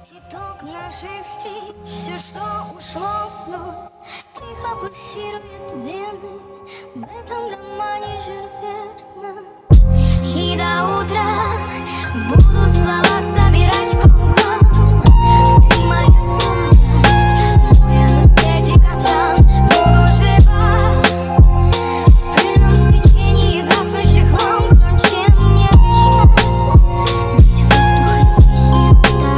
Итог наших встреч, все, что ушло вновь, тихо пульсирует вены в этом романе Жюль Верна. И до утра буду слова собирать по углам. Ты моя слабость, мой анестетикотан. Буду жива в пыльном свечении гаснущих ламп, но чем мне дышать? Ведь воздуха здесь не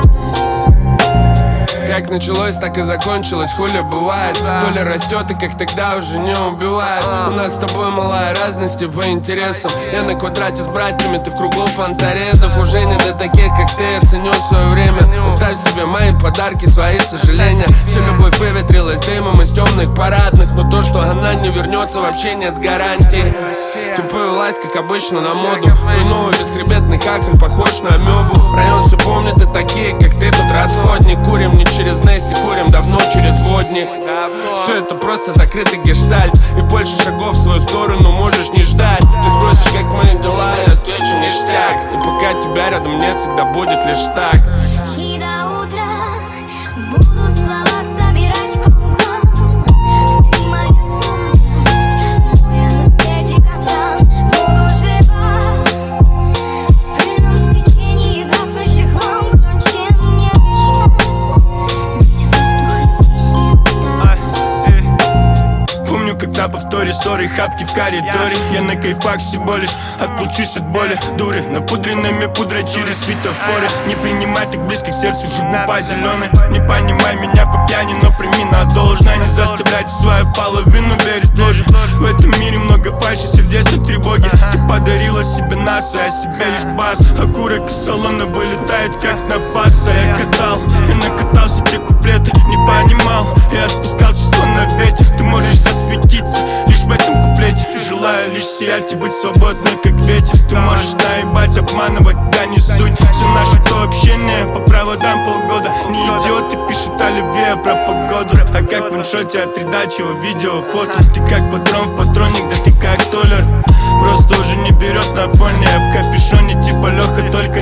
осталось. Как началось, так и закончилось, хули бывает. Доля растет и как тогда уже не убивает. У нас с тобой малая разность по интересам. Я на квадрате с братьями, ты в кругу понторезов. Уже не для таких, как ты, я ценю свое время. Оставь себе мои подарки, свои сожаления. Всю любовь выветрилась дымом из темных парадных. Но то, что она не вернется, вообще нет гарантии. Ты повелась, как обычно, на моду. Твой новый бесхребетный хахаль похож на амебу. Район все помнит, и такие, как ты, тут расходник. Курим не через Нести, курим давно через водник. Все это просто закрытый гештальт. И больше шагов в свою сторону можешь не ждать. Ты спросишь, как мои дела, я отвечу ништяк. И пока тебя рядом нет, всегда будет лишь так. И до утра буду слова собирать по углам. Ты моя слабость, мой анестетикотан. Буду жива в пыльном свечении гаснущих ламп, но чем мне дышать? Ведь воздуха здесь не осталось. Помню, когда повторе ссоры, хапки в коридоре. Я на кайфах всего лишь отлучусь от боли. Дуры, напудренными пудрой через светофоры. Не принимай так близко к сердцу, живу по зеленой. Не понимай меня по пьяни, но прими на должное. Не заставляйте свою половину верить ложь. В этом мире много фальши, сердечной тревоги. Ты подарила себе нас, а я себе лишь бас. Окурок из салона вылетает как на пас. А я катал и накатался, те куплеты не понимал. Я отпускал чувства на ветер. Ты можешь засветиться лишь в этом куплете. Желаю лишь сиять и быть свободной, как ветер. Ты можешь наебать, обманывать, да не суть. Все наше то общение по проводам полгода. Не идиоты пишут о любви, а про погоду. А как в иншоте от редачего видео, фото. Ты как патрон в патроник, да ты как толер. Просто уже не берет на фоне. Я в капюшоне типа Леха, только